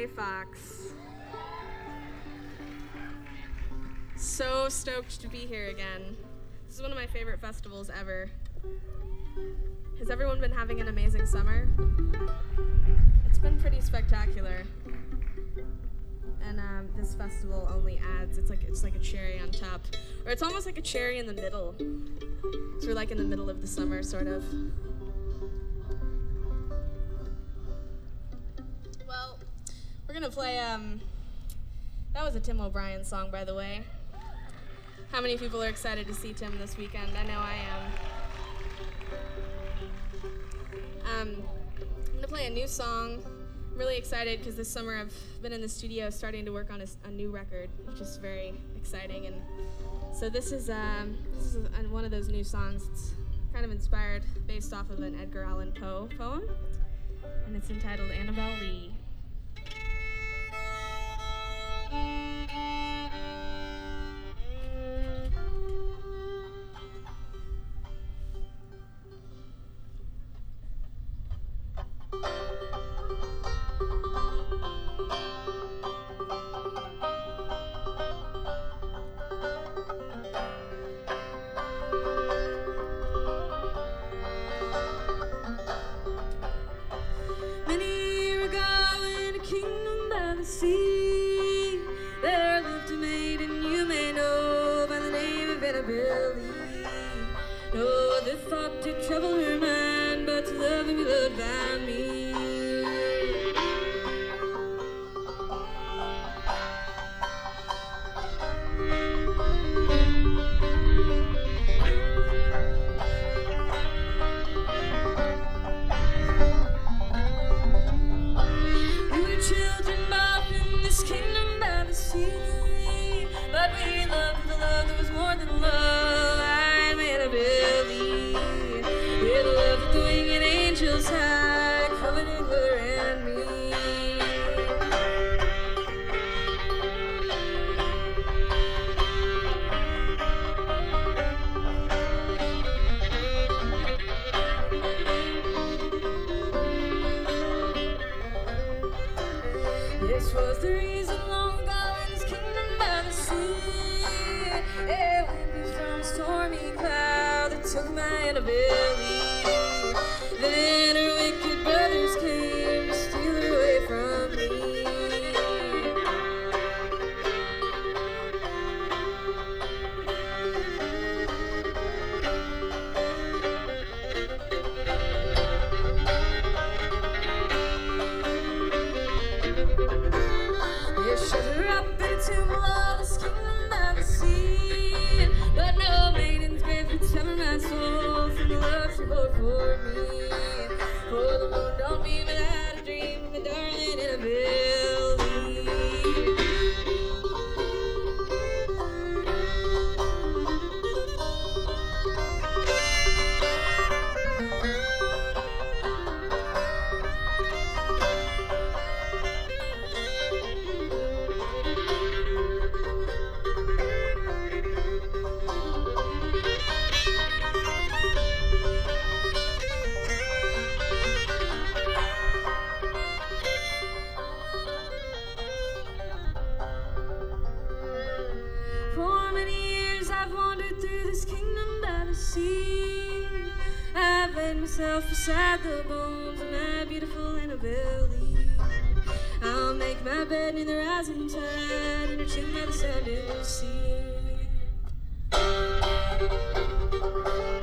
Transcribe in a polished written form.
Gray Fox. So stoked to be here again. This is one of my favorite festivals ever. Has everyone been having an amazing summer? It's been pretty spectacular. And this festival only adds, it's like a cherry on top. Or it's almost like a cherry in the middle. So we're like in the middle of the summer, sort of. Well, we're gonna play, that was a Tim O'Brien song, by the way. How many people are excited to see Tim this weekend? I know I am. I'm gonna play a new song. I'm really excited because this summer I've been in the studio starting to work on a new record, which is very exciting. And so this is one of those new songs. It's kind of inspired, based off of an Edgar Allan Poe poem, and it's entitled Annabel Lee. There lived a maiden you may know by the name of Annabel Lee. No other thought to trouble her mind but to love and be loved by me. But we loved the love that was more than love. I'm Annabel Lee, with the love of the winged angels high, coveting her and me. This was the reason long ago in this kingdom by the sea. A wind blew from a stormy cloud that took my Annabel Lee. Then her wicked brothers came to steal her away from me. They shut her up in a tomb below this kingdom by the sea. But no maiden's grave could sever my soul from the love she bore for me. For the moon don't beam without a dream of my darling Annabel Lee. For many years I've wandered through this kingdom by the sea. I've laid myself beside the bones of my beautiful Annabel Lee. I'll make my bed near the rising tide and her chin by the sounding sea.